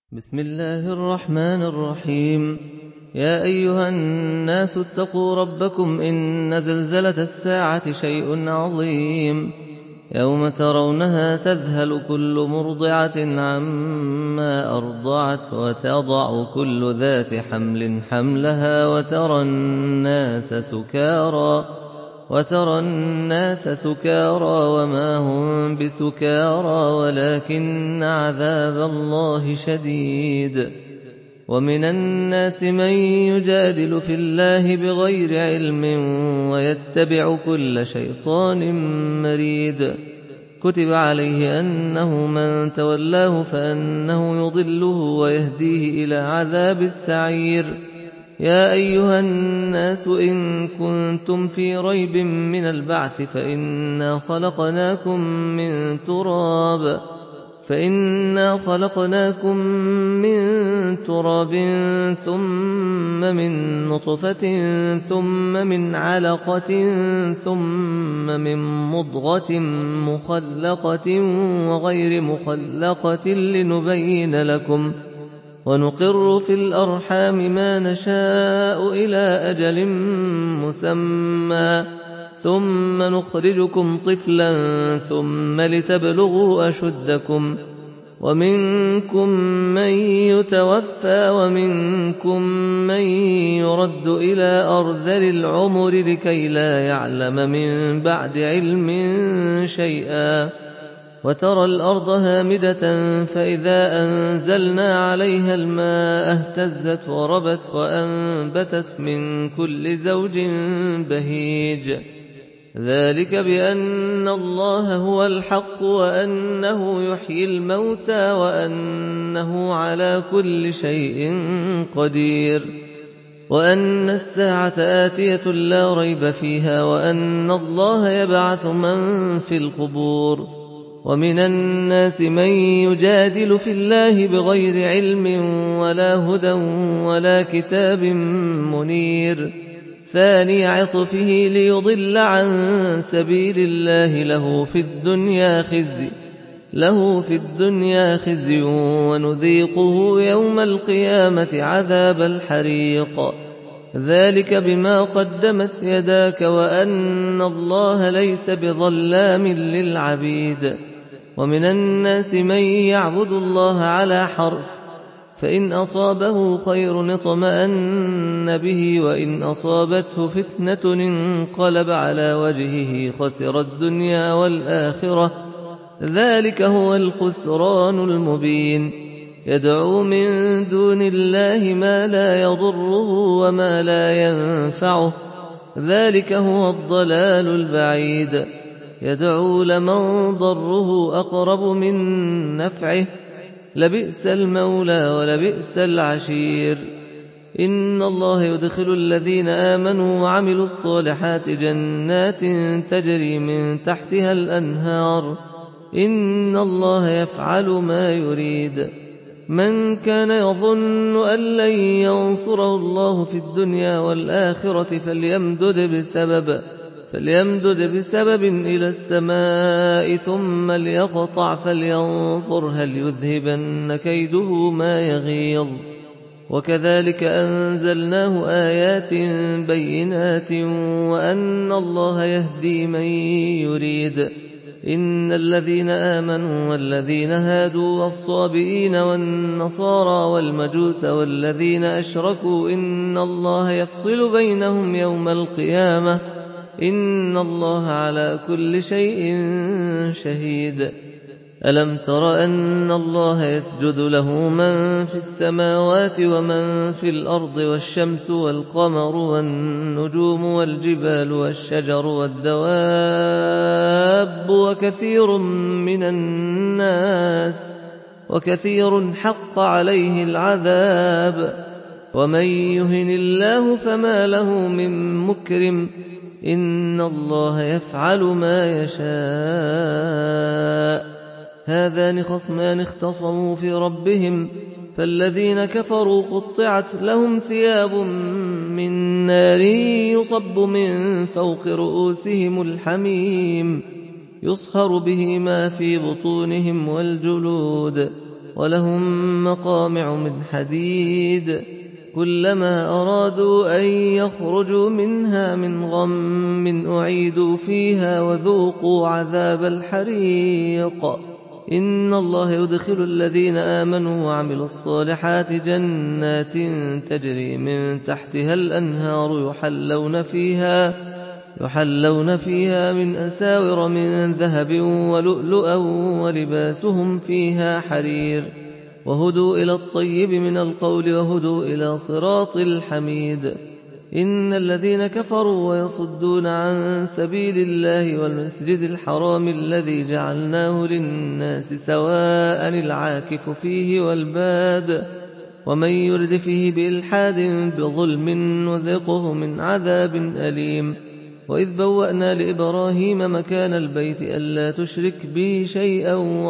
بسم الله الرحمن الرحيم. يا أيها الناس اتقوا ربكم إن زلزلة الساعة شيء عظيم يوم ترونها تذهل كل مرضعة عما أرضعت وتضع كل ذات حمل حملها وترى الناس سكارى وما هم بسكارى ولكن عذاب الله شديد. ومن الناس من يجادل في الله بغير علم ويتبع كل شيطان مريد. كتب عليه أنه من تولاه فأنه يضله ويهديه إلى عذاب السعير. يا أيها الناس إن كنتم في ريب من البعث فإنا خلقناكم من تراب ثم من نطفة ثم من علقة ثم من مضغة مخلقة وغير مخلقة لنبين لكم ونقر في الأرحام ما نشاء إلى أجل مسمى ثم نخرجكم طفلا ثم لتبلغوا أشدكم ومنكم من يتوفى ومنكم من يرد إلى أرذل العمر لكي لا يعلم من بعد علم شيئا. وترى الأرض هامدة فإذا أنزلنا عليها الماء اهتزت وربت وأنبتت من كل زوج بهيج. ذلك بأن الله هو الحق وأنه يحيي الموتى وأنه على كل شيء قدير وأن الساعة آتية لا ريب فيها وأن الله يبعث من في القبور. ومن الناس من يجادل في الله بغير علم ولا هدى ولا كتاب منير. ثاني عطفه ليضل عن سبيل الله له في الدنيا خزي ونذيقه يوم القيامة عذاب الحريق. ذلك بما قدمت يداك وأن الله ليس بظلام للعبيد. ومن الناس من يعبد الله على حرف فإن أصابه خير اطمأن به وإن أصابته فتنة انقلب على وجهه خسر الدنيا والآخرة. ذلك هو الخسران المبين. يدعو من دون الله ما لا يضره وما لا ينفعه ذلك هو الضلال البعيد. يدعو لمن ضره أقرب من نفعه لبئس المولى ولبئس العشير. إن الله يدخل الذين آمنوا وعملوا الصالحات جنات تجري من تحتها الأنهار إن الله يفعل ما يريد. من كان يظن أن لن ينصره الله في الدنيا والآخرة فليمدد بسبب إلى السماء ثم ليقطع فلينظر هل يذهبن كيده ما يغيظ. وكذلك أنزلناه آيات بينات وأن الله يهدي من يريد. إن الذين آمنوا والذين هادوا والصابئين والنصارى والمجوس والذين أشركوا إن الله يفصل بينهم يوم القيامة إن الله على كل شيء شهيد. ألم تر أن الله يسجد له من في السماوات ومن في الأرض والشمس والقمر والنجوم والجبال والشجر والدواب وكثير حق عليه العذاب. ومن يهن الله فما له من مكرم إن الله يفعل ما يشاء. هذان خصمان اختصموا في ربهم فالذين كفروا قطعت لهم ثياب من نار يصب من فوق رؤوسهم الحميم يصهر به ما في بطونهم والجلود ولهم مقامع من حديد كلما أرادوا أن يخرجوا منها من غم أعيدوا فيها وذوقوا عذاب الحريق. إن الله يدخل الذين آمنوا وعملوا الصالحات جنات تجري من تحتها الأنهار يحلون فيها من أساور من ذهب ولؤلؤا ولباسهم فيها حرير وهدوا إلى الطيب من القول وهدوا إلى صراط الحميد. إن الذين كفروا ويصدون عن سبيل الله والمسجد الحرام الذي جعلناه للناس سواء العاكف فيه والباد ومن يرد فيه بإلحاد بظلم نذقه من عذاب أليم. وإذ بوأنا لإبراهيم مكان البيت ألا تشرك بي شيئا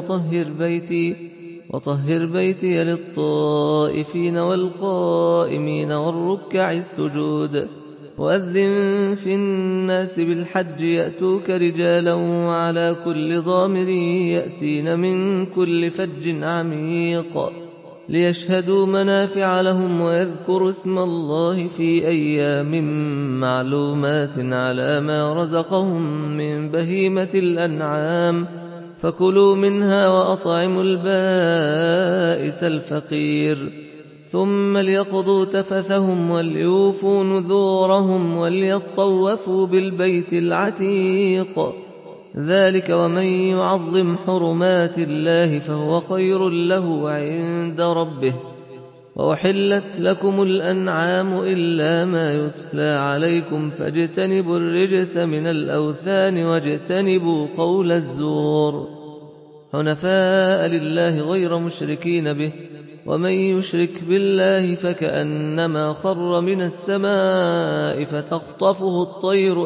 وطهر بيتي للطائفين والقائمين والركع السجود. وأذن في الناس بالحج يأتوك رجالا وعلى كل ضامر يأتين من كل فج عميق ليشهدوا منافع لهم ويذكروا اسم الله في أيام معلومات على ما رزقهم من بهيمة الأنعام فكلوا منها وأطعموا البائس الفقير. ثم ليقضوا تفثهم وليوفوا نذورهم وليطوفوا بالبيت العتيق. ذلك ومن يعظم حرمات الله فهو خير له عند ربه. وأحلت لكم الأنعام إلا ما يتلى عليكم فاجتنبوا الرجس من الأوثان واجتنبوا قول الزور حنفاء لله غير مشركين به. ومن يشرك بالله فكأنما خر من السماء فتخطفه الطير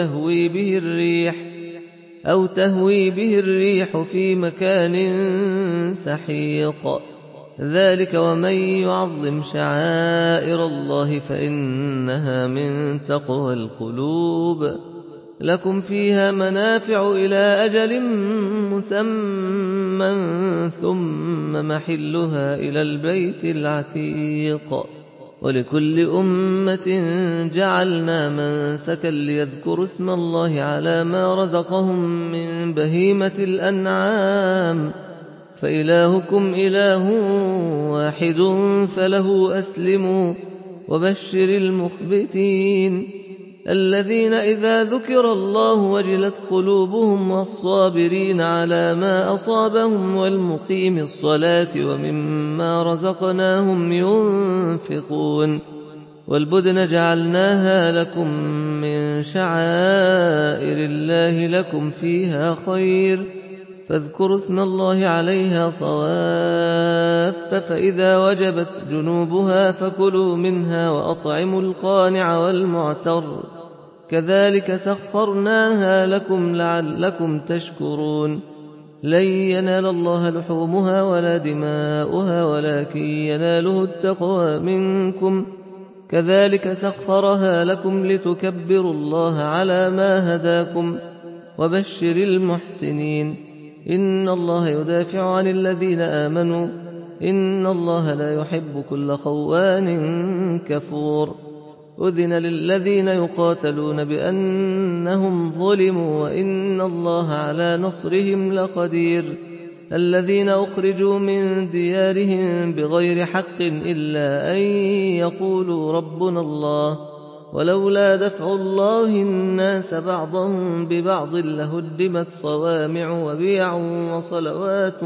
أو تهوي به الريح في مكان سحيق. ذلك ومن يعظم شعائر الله فإنها من تقوى القلوب. لكم فيها منافع إلى أجل مسمى ثم محلها إلى البيت العتيق. ولكل أمة جعلنا منسكا ليذكروا اسم الله على ما رزقهم من بهيمة الأنعام فإلهكم إله واحد فله أسلموا. وبشر المخبتين الذين إذا ذكر الله وجلت قلوبهم والصابرين على ما أصابهم والمقيم الصلاة ومما رزقناهم ينفقون. والبدن جعلناها لكم من شعائر الله لكم فيها خير فاذكروا اسم الله عليها صواف فإذا وجبت جنوبها فكلوا منها وأطعموا القانع والمعتر كذلك سخرناها لكم لعلكم تشكرون. لن ينال الله لحومها ولا دماؤها ولكن يناله التقوى منكم كذلك سخرها لكم لتكبروا الله على ما هداكم. وبشر المحسنين إن الله يدافع عن الذين آمنوا إن الله لا يحب كل خوان كفور. أذن للذين يقاتلون بأنهم ظلموا وإن الله على نصرهم لقدير. الذين أخرجوا من ديارهم بغير حق إلا أن يقولوا ربنا الله ولولا دفع الله الناس بعضهم ببعض لهدمت صوامع وبيع وصلوات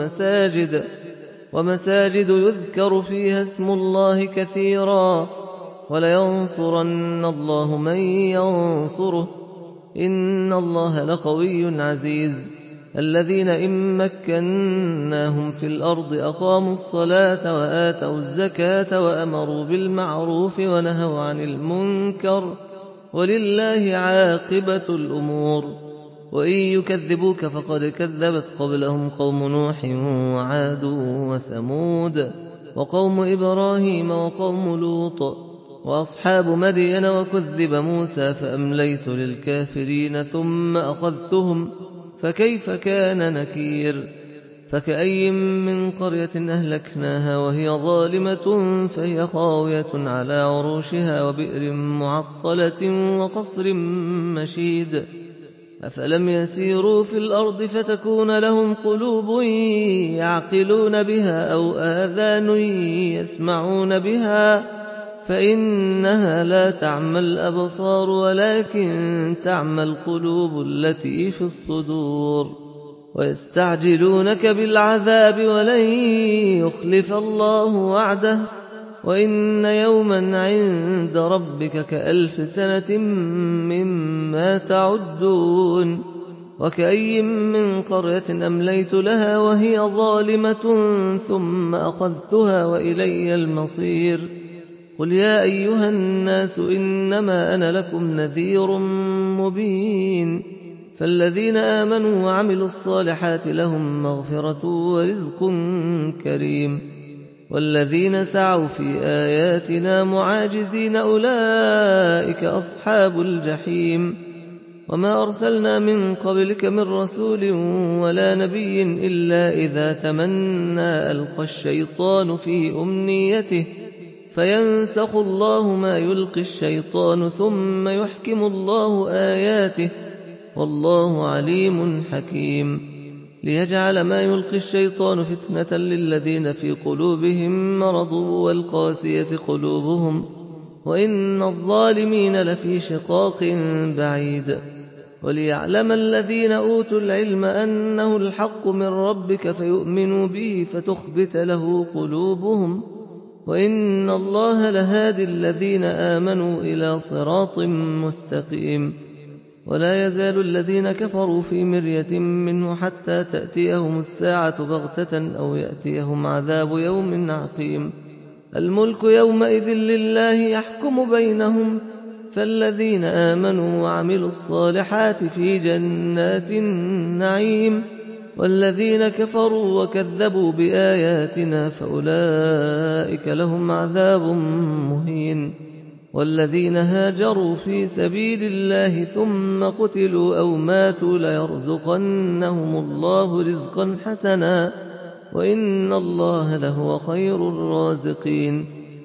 ومساجد يذكر فيها اسم الله كثيرا ولينصرن الله من ينصره إن الله لقوي عزيز. الذين إن مكناهم في الأرض أقاموا الصلاة وآتوا الزكاة وأمروا بالمعروف ونهوا عن المنكر ولله عاقبة الأمور. وإن يكذبوك فقد كذبت قبلهم قوم نوح وعاد وثمود وقوم إبراهيم وقوم لوط وأصحاب مدين وكذب موسى فأمليت للكافرين ثم أخذتهم فكيف كان نكير. فكأي من قرية أهلكناها وهي ظالمة فهي خاوية على عروشها وبئر معطلة وقصر مشيد أفلم يسيروا في الأرض فتكون لهم قلوب يعقلون بها أو آذان يسمعون بها فإنها لا تعمى الأبصار ولكن تعمى القلوب التي في الصدور ويستعجلونك بالعذاب ولن يخلف الله وعده وإن يوما عند ربك كألف سنة مما تعدون وكأي من قرية أمليت لها وهي ظالمة ثم أخذتها وإلي المصير قل يا أيها الناس إنما أنا لكم نذير مبين فالذين آمنوا وعملوا الصالحات لهم مغفرة ورزق كريم والذين سعوا في آياتنا معاجزين أولئك أصحاب الجحيم وما أرسلنا من قبلك من رسول ولا نبي إلا إذا تمنى ألقى الشيطان في أمنيته فينسخ الله ما يلقي الشيطان ثم يحكم الله آياته والله عليم حكيم ليجعل ما يلقي الشيطان فتنة للذين في قلوبهم مرض والقاسية قلوبهم وإن الظالمين لفي شقاق بعيد وليعلم الذين أوتوا العلم أنه الحق من ربك فيؤمنوا به فتخبت له قلوبهم وإن الله لهادي الذين آمنوا إلى صراط مستقيم ولا يزال الذين كفروا في مرية منه حتى تأتيهم الساعة بغتة أو يأتيهم عذاب يوم عقيم الملك يومئذ لله يحكم بينهم فالذين آمنوا وعملوا الصالحات في جنات النعيم والذين كفروا وكذبوا بآياتنا فأولئك لهم عذاب مهين والذين هاجروا في سبيل الله ثم قتلوا أو ماتوا ليرزقنهم الله رزقا حسنا وإن الله لهو خير الرازقين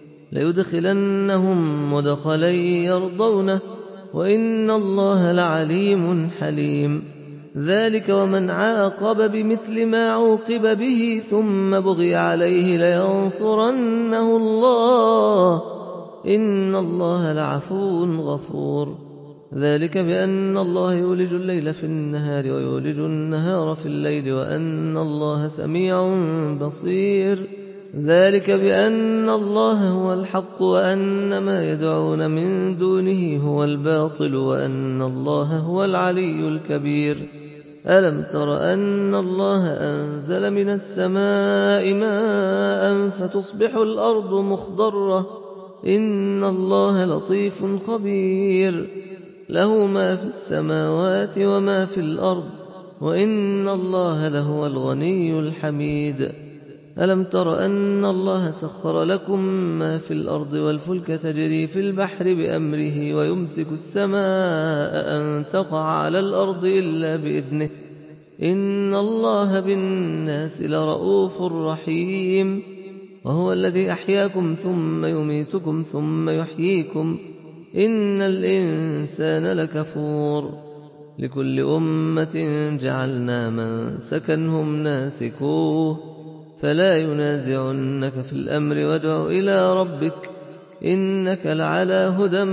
ليدخلنهم مدخلا يرضونه وإن الله لعليم حليم ذلك ومن عاقب بمثل ما عوقب به ثم بغي عليه لينصرنه الله إن الله لعفو غفور ذلك بأن الله يولج الليل في النهار ويولج النهار في الليل وأن الله سميع بصير ذلك بأن الله هو الحق وأن ما يدعون من دونه هو الباطل وأن الله هو العلي الكبير ألم تر أن الله أنزل من السماء ماء فتصبح الأرض مخضرة إن الله لطيف خبير له ما في السماوات وما في الأرض وإن الله لهو الغني الحميد ألم تر أن الله سخر لكم ما في الأرض والفلك تجري في البحر بأمره ويمسك السماء أن تقع على الأرض إلا بإذنه إن الله بالناس لرؤوف رحيم وهو الذي أحياكم ثم يميتكم ثم يحييكم إن الإنسان لكفور لكل أمة جعلنا منسكا هم ناسكوه فلا ينازعنك في الأمر وادع إلى ربك إنك لعلى هدى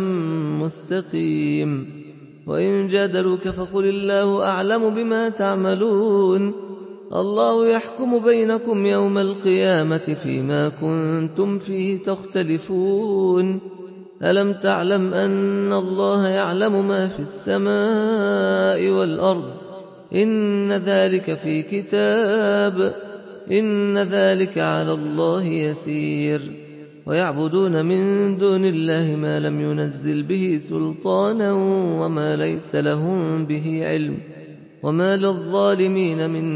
مستقيم وإن جادلوك فقل الله أعلم بما تعملون الله يحكم بينكم يوم القيامة فيما كنتم فيه تختلفون ألم تعلم أن الله يعلم ما في السماء والأرض إن ذلك في كتاب إن ذلك على الله يسير ويعبدون من دون الله ما لم ينزل به سلطانا وما ليس لهم به علم وما للظالمين من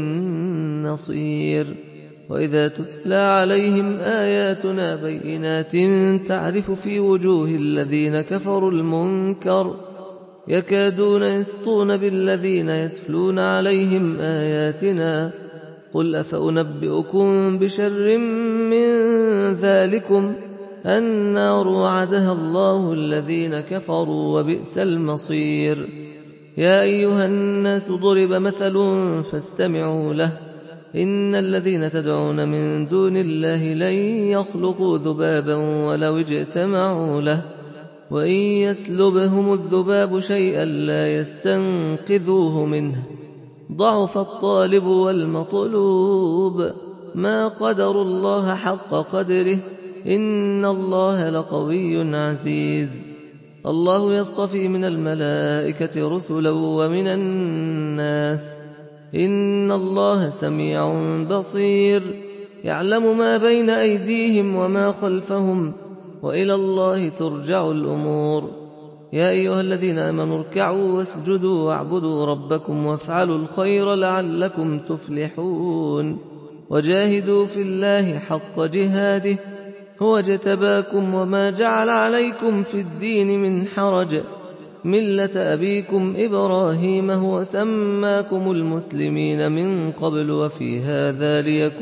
نصير وإذا تتلى عليهم آياتنا بينات تعرف في وجوه الذين كفروا المنكر يكادون يسطون بالذين يتلون عليهم آياتنا قُلْ أَفَأُنَبِّئُكُم بِشَرٍّ مِّن ذَٰلِكُمُ النَّارُ وَعَدَهَا اللَّهُ الَّذِينَ كَفَرُوا ۖ وَبِئْسَ الْمَصِيرُ يَا أَيُّهَا النَّاسُ ضُرِبَ مَثَلٌ فَاسْتَمِعُوا لَهُ إِنَّ الَّذِينَ تَدْعُونَ مِن دُونِ اللَّهِ لَن يَخْلُقُوا ذُبَابًا وَلَوِ اجْتَمَعُوا لَهُ وَإِن يَسْلُبْهُمُ الذُّبَابُ شَيْئًا لَّا يَسْتَنقِذُوهُ مِنْهُ ضَعُفَ الطَّالِبُ وَالْمَطْلُوبُ مَا قَدَرُوا اللَّهَ حَقَّ قَدْرِهِ إِنَّ اللَّهَ لَقَوِيٌّ عَزِيزٌ الله يصطفي من الملائكة رسلا ومن الناس إن الله سميع بصير يعلم ما بين أيديهم وما خلفهم وإلى الله ترجع الأمور يا أيها الذين آمنوا اركعوا واسجدوا واعبدوا ربكم وافعلوا الخير لعلكم تفلحون وجاهدوا في الله حق جهاده هو اجتباكم وما جعل عليكم في الدين من حرج ملة أبيكم إبراهيم هو سماكم المسلمين من قبل وفي هذا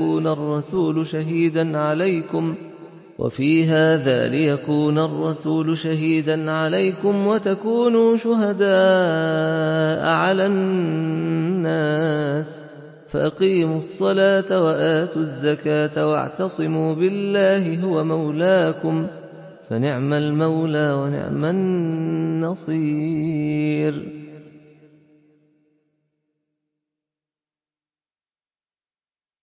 ليكون الرسول شهيدا عليكم وتكونوا شهداء على الناس فأقيموا الصلاة وآتوا الزكاة واعتصموا بالله هو مولاكم فنعم المولى ونعم النصير